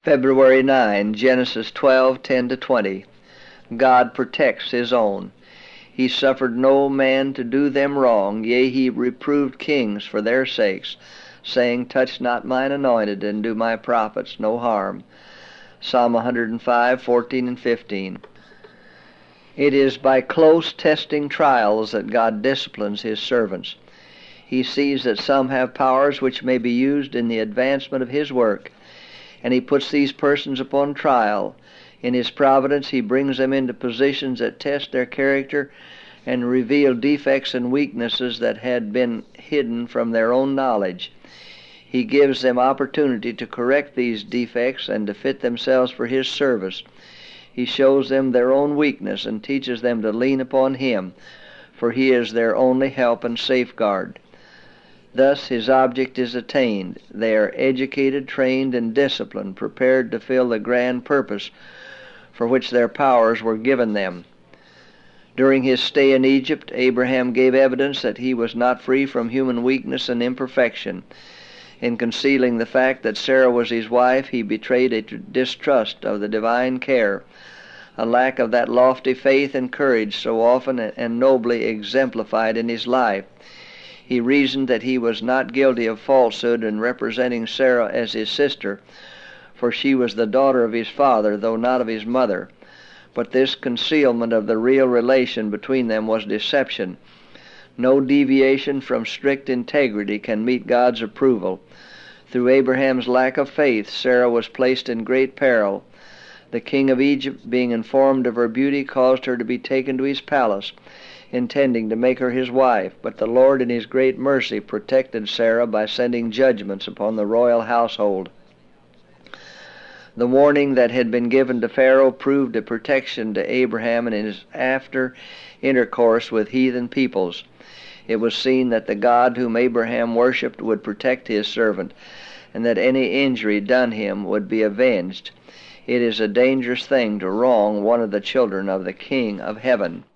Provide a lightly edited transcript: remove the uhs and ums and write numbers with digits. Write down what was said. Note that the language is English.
February 9, Genesis 12:10-20. God protects his own. He suffered no man to do them wrong, yea, he reproved kings for their sakes, saying, Touch not mine anointed, and do my prophets no harm. Psalm 105:14-15. It is by close testing trials that God disciplines his servants. He sees that some have powers which may be used in the advancement of his work, and he puts these persons upon trial. In his providence he brings them into positions that test their character and reveal defects and weaknesses that had been hidden from their own knowledge. He gives them opportunity to correct these defects and to fit themselves for his service. He shows them their own weakness and teaches them to lean upon him, for he is their only help and safeguard. Thus his object is attained. They are educated, trained, and disciplined, prepared to fill the grand purpose for which their powers were given them. During his stay in Egypt, Abraham gave evidence that he was not free from human weakness and imperfection. In concealing the fact that Sarah was his wife, he betrayed a distrust of the divine care, a lack of that lofty faith and courage so often and nobly exemplified in his life. He reasoned that he was not guilty of falsehood in representing Sarah as his sister, for she was the daughter of his father, though not of his mother. But this concealment of the real relation between them was deception. No deviation from strict integrity can meet God's approval. Through Abraham's lack of faith, Sarah was placed in great peril. The king of Egypt, being informed of her beauty, caused her to be taken to his palace, intending to make her his wife. But the Lord in his great mercy protected Sarah by sending judgments upon the royal household. The warning that had been given to Pharaoh proved a protection to Abraham in his after intercourse with heathen peoples. It was seen that the God whom Abraham worshipped would protect his servant, and that any injury done him would be avenged. It is a dangerous thing to wrong one of the children of the King of Heaven.